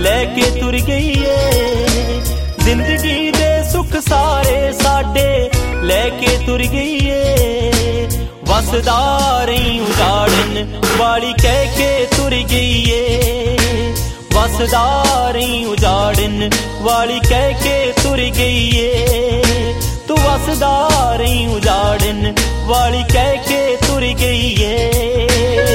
लैके तुर गई है। जिंदगी दे सुख सारे साडे लैके तुर गई है। वसदार उजाड़न वाली कह के तुर गई है। वसदार उजाड़न वाली कह के तुर गई है। तू वसदार उजाड़न वाली कह के तुर गई है।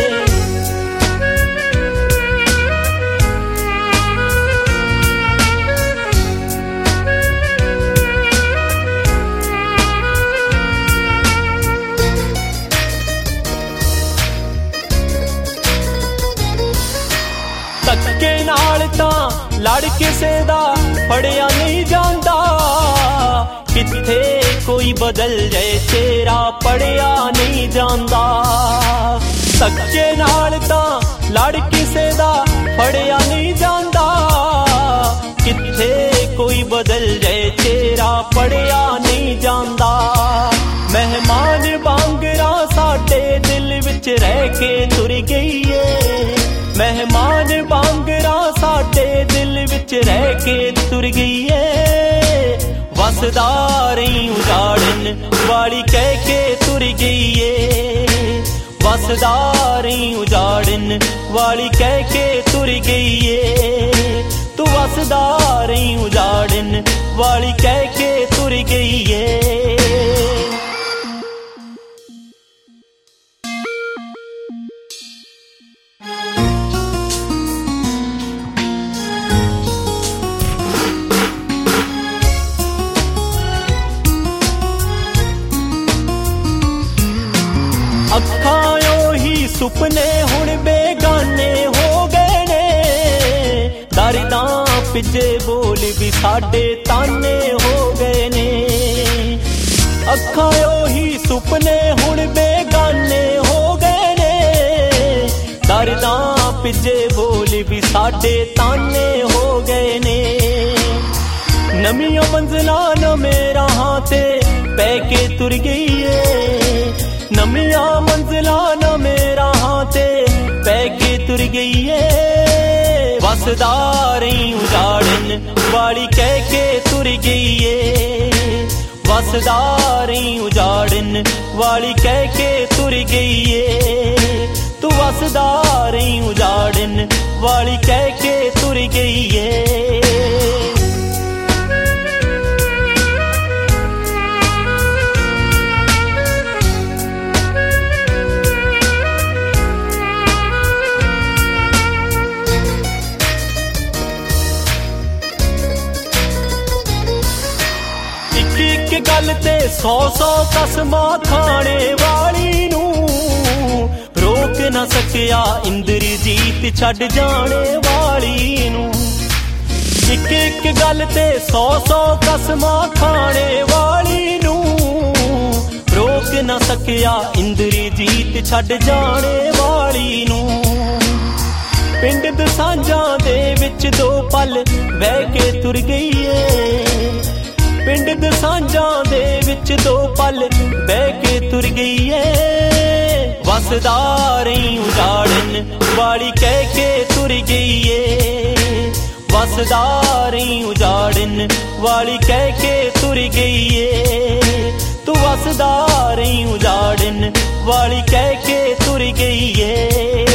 धक्के नाल तां लड़ किसे दा फड़िया नहीं जांदा। किथे कोई बदल जाए तेरा पड़िया नहीं जांदा। धक्के नाल तां लड़ किसे दा फड़िया नहीं जांदा। किथे कोई बदल जाए तेरा पड़िया नहीं जांदा। मेहमान वांगरा साडे दिल विच रह के तुर गई है। मेहमान वांगरा साडे दिल विच रह के तुर गई है। वसदार उजाड़न वाली कह के तुर गई है। वसदार उजाड़न वाली कह के तुर गई है। तू वसदार उजाड़न वाली कह के तुर गई है। अखां ओही सुपने हुण बेगाने हो गए ने। दर्दां पिजे बोल भी साडे ताने हो गए ने। अखां ओही सुपने हुण बेगाने हो गए ने। दर्दां पिजे बोल भी साडे ताने हो गए ने। नमियां मंजिलां नवें राहां ते पै के तुर गई है। नमियां मंजिलां नवें राहां ते पै के तुर गई है। वसदार उजाड़न वाली कह के तुर गई है। वसदार उजाड़न वाली कह के तुर गई है। तू वसदार उजाड़न वाली कह के तुर गई है। गल ते 100 कसमां खाने वाली नू रोक ना सकिया इंद्रजीत छड़ जाने वाली नू। एक एक गल ते 100 कसमां खाने वाली नू रोक ना सकिया इंद्रजीत छड़ जाने वाली नू। पिंड दसांजां दे विच दो पल बह के तुर गई है। पिंड दसांजां दे विच दो पल बह के तुर गई है। वसदार उजाड़न वाली कह के तुर गई है। वसदार उजाड़न वाली कह के तुर गई है। तू वसदार उजाड़न वाली कह के तुर गई है।